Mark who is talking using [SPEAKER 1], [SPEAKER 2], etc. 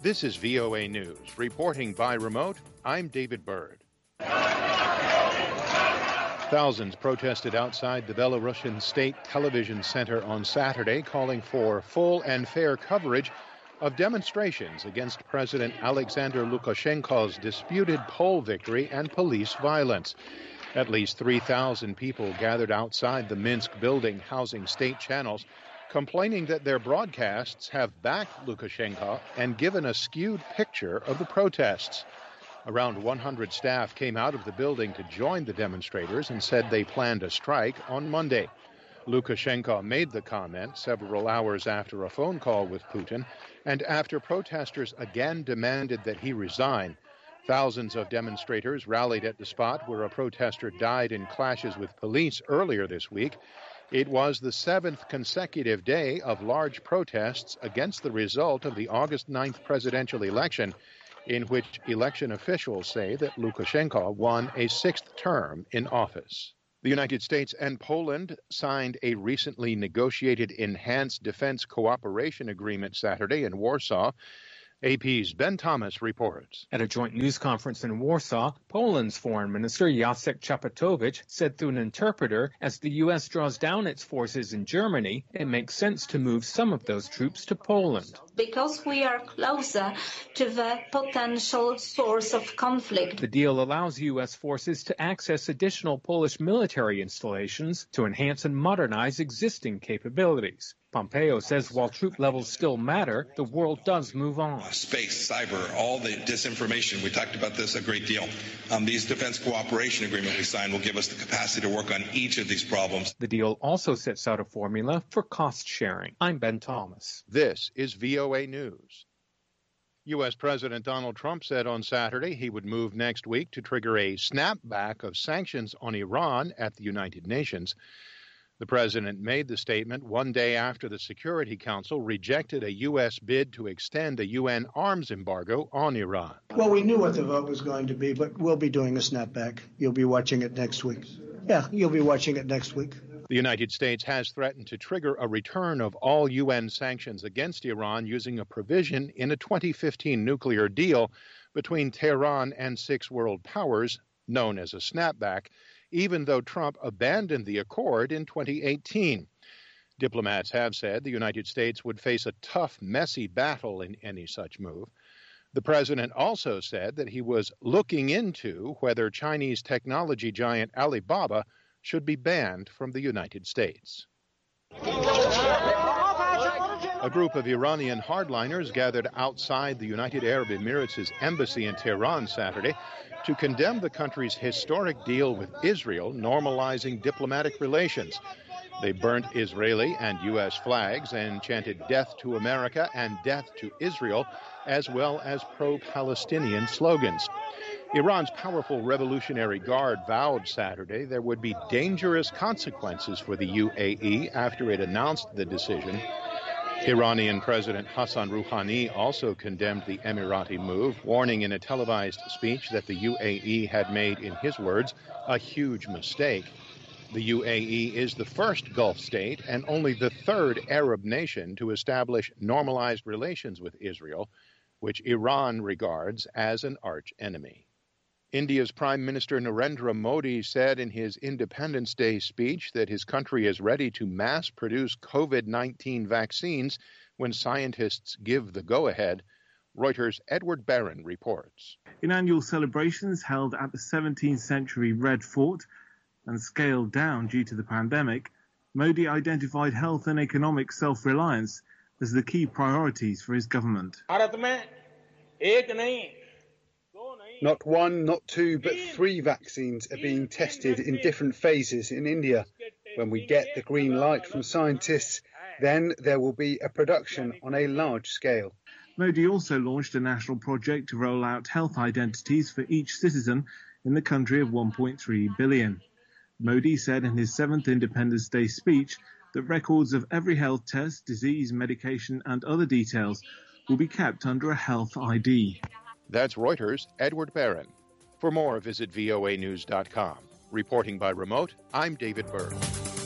[SPEAKER 1] This is VOA News. Reporting by remote, I'm David Byrd. Thousands protested outside the Belarusian State Television Center on Saturday, calling for full and fair coverage of demonstrations against President Alexander Lukashenko's disputed poll victory and police violence. At least 3,000 people gathered outside the Minsk building housing state channels, complaining that their broadcasts have backed Lukashenko and given a skewed picture of the protests. Around 100 staff came out of the building to join the demonstrators and said they planned a strike on Monday. Lukashenko made the comment several hours after a phone call with Putin and after protesters again demanded that he resign. Thousands of demonstrators rallied at the spot where a protester died in clashes with police earlier this week. It was the 7th consecutive day of large protests against the result of the August 9th presidential election, in which election officials say that Lukashenko won a 6th term in office. The United States and Poland signed a recently negotiated enhanced defense cooperation agreement Saturday in Warsaw. AP's Ben Thomas reports.
[SPEAKER 2] At a joint news conference in Warsaw, Poland's Foreign Minister Jacek Czaputowicz said through an interpreter, as the U.S. draws down its forces in Germany, it makes sense to move some of those troops to Poland.
[SPEAKER 3] Because we are closer to the potential source of conflict.
[SPEAKER 2] The deal allows U.S. forces to access additional Polish military installations to enhance and modernize existing capabilities. Pompeo says while troop levels still matter, the world does move on.
[SPEAKER 4] Space, cyber, all the disinformation, we talked about this a great deal. These defense cooperation agreement we signed will give us the capacity to work on each of these problems.
[SPEAKER 2] The deal also sets out a formula for cost sharing. I'm Ben Thomas.
[SPEAKER 1] This is VOA News. U.S. President Donald Trump said on Saturday he would move next week to trigger a snapback of sanctions on Iran at the United Nations. The president made the statement one day after the Security Council rejected a U.S. bid to extend a UN arms embargo on Iran.
[SPEAKER 5] Well, we knew what the vote was going to be, but we'll be doing a snapback. You'll be watching it next week. Yeah, you'll be watching it next week.
[SPEAKER 1] The United States has threatened to trigger a return of all UN sanctions against Iran using a provision in a 2015 nuclear deal between Tehran and 6 world powers, known as a snapback, even though Trump abandoned the accord in 2018. Diplomats have said the United States would face a tough, messy battle in any such move. The president also said that he was looking into whether Chinese technology giant Alibaba should be banned from the United States. A group of Iranian hardliners gathered outside the United Arab Emirates' embassy in Tehran Saturday to condemn the country's historic deal with Israel, normalizing diplomatic relations. They burnt Israeli and U.S. flags and chanted "Death to America" and "Death to Israel," as well as pro-Palestinian slogans. Iran's powerful Revolutionary Guard vowed Saturday there would be dangerous consequences for the UAE after it announced the decision. Iranian President Hassan Rouhani also condemned the Emirati move, warning in a televised speech that the UAE had made, in his words, a huge mistake. The UAE is the first Gulf state and only the 3rd Arab nation to establish normalized relations with Israel, which Iran regards as an arch enemy. India's Prime Minister Narendra Modi said in his Independence Day speech that his country is ready to mass-produce COVID-19 vaccines when scientists give the go-ahead. Reuters' Edward Barron reports.
[SPEAKER 6] In annual celebrations held at the 17th century Red Fort and scaled down due to the pandemic, Modi identified health and economic self-reliance as the key priorities for his government.
[SPEAKER 7] Not 1, not 2, but 3 vaccines are being tested in different phases in India. When we get the green light from scientists, then there will be a production on a large scale.
[SPEAKER 6] Modi also launched a national project to roll out health identities for each citizen in the country of 1.3 billion. Modi said in his 7th Independence Day speech that records of every health test, disease, medication and other details will be kept under a health ID.
[SPEAKER 1] That's Reuters' Edward Barron. For more, visit voanews.com. Reporting by remote, I'm David Byrd.